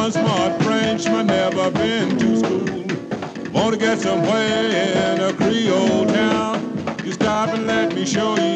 a smart Frenchman, never been to school. Want to get somewhere in a Creole town? You stop and let me show you